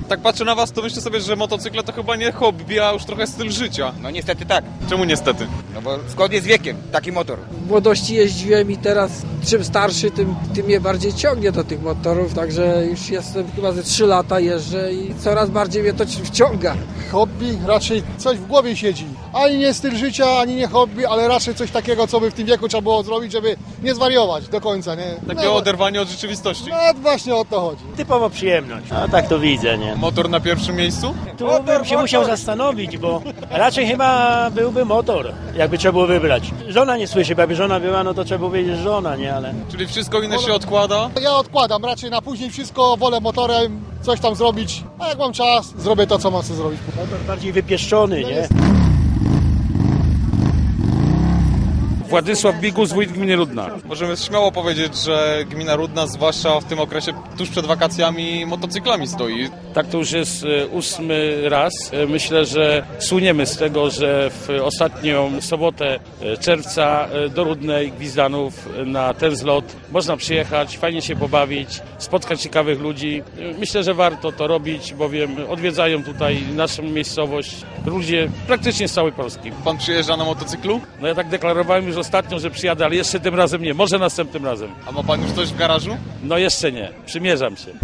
Tak patrzę na was, to myślę sobie, że motocykle to chyba nie hobby, a już trochę styl życia. No niestety tak. Czemu niestety? No bo zgodnie z wiekiem taki motor. W młodości jeździłem i teraz czym starszy, tym mnie bardziej ciągnie do tych motorów, także już jestem chyba ze 3 lata jeżdżę i coraz bardziej mnie to wciąga. Hobby raczej coś w głowie siedzi. Ani nie styl życia, ani nie hobby, ale raczej coś takiego, co by w tym wieku trzeba było zrobić, żeby nie zwariować do końca, nie? Takie oderwanie od rzeczywistości. No właśnie o to chodzi. Typowo przyjemność. A tak to widzę, nie? Motor na pierwszym miejscu? Tu bym się musiał zastanowić, bo raczej chyba byłby motor, jakby trzeba było wybrać. Żona nie słyszy, bo jakby żona była, no to trzeba było wiedzieć, że żona, nie? Ale... Czyli wszystko inne się odkłada? Ja odkładam raczej na później wszystko, wolę motorem coś tam zrobić, a jak mam czas, zrobię to, co mam chcę zrobić. Motor bardziej wypieszczony, nie? Władysław Bigus, wójt gminy Rudna. Możemy śmiało powiedzieć, że gmina Rudna, zwłaszcza w tym okresie tuż przed wakacjami, motocyklami stoi. Tak, to już jest 8. raz. Myślę, że słyniemy z tego, że w ostatnią sobotę czerwca do Rudnej Gwizdanów na ten zlot można przyjechać, fajnie się pobawić, spotkać ciekawych ludzi. Myślę, że warto to robić, bowiem odwiedzają tutaj naszą miejscowość ludzie praktycznie z całej Polski. Pan przyjeżdża na motocyklu? No ja tak deklarowałem już ostatnio, że przyjadę, ale jeszcze tym razem nie, może następnym razem. A ma pan już coś w garażu? No jeszcze nie, przymierzam się.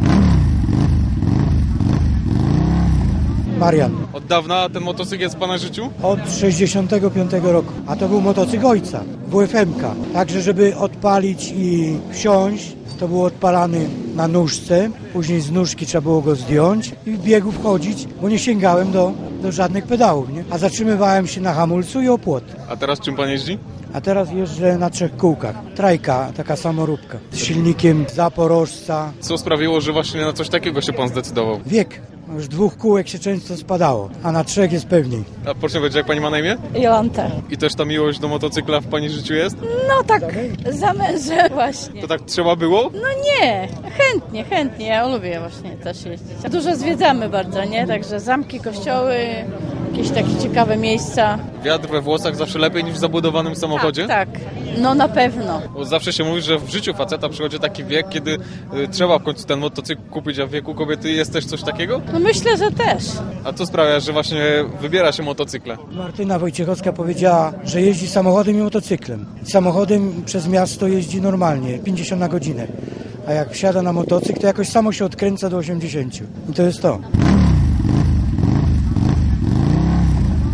Marian. Od dawna ten motocykl jest w pana życiu? Od 65 roku. A to był motocykl ojca, WFM-ka. Także żeby odpalić i wsiąść, to był odpalany na nóżce. Później z nóżki trzeba było go zdjąć i w biegu wchodzić, bo nie sięgałem do żadnych pedałów, nie? A zatrzymywałem się na hamulcu i o płot. A teraz czym pan jeździ? A teraz jeżdżę na 3 kółkach. Trajka, taka samoróbka. Z silnikiem Zaporożca. Co sprawiło, że właśnie na coś takiego się pan zdecydował? Wiek. Już 2 kółek się często spadało, a na 3 jest pewniej. A proszę powiedzieć, jak pani ma na imię? Jolanta. I też ta miłość do motocykla w pani życiu jest? No tak, za mężem właśnie. To tak trzeba było? No nie, chętnie, ja lubię właśnie też jeździć. Dużo zwiedzamy bardzo, nie? Także zamki, kościoły, jakieś takie ciekawe miejsca. Wiatr we włosach zawsze lepiej niż w zabudowanym samochodzie? Tak, no na pewno. Bo zawsze się mówi, że w życiu faceta przychodzi taki wiek, kiedy trzeba w końcu ten motocykl kupić, a w wieku kobiety jest też coś takiego? No myślę, że też. A co sprawia, że właśnie wybiera się motocykle? Martyna Wojciechowska powiedziała, że jeździ samochodem i motocyklem. Samochodem przez miasto jeździ normalnie, 50 na godzinę. A jak wsiada na motocykl, to jakoś samo się odkręca do 80. I to jest to.